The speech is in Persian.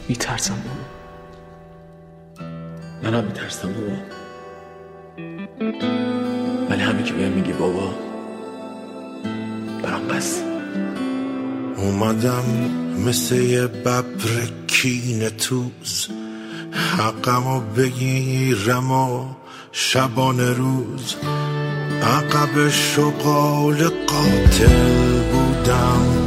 میترسم بابا. منم میترسم بابا، ولی همین که بهم میگی بابا برام بس. اومدم مثل یه ببر کینه توز، حقمو بگیرم و شبانه روز عقب شغال قاتل بودم.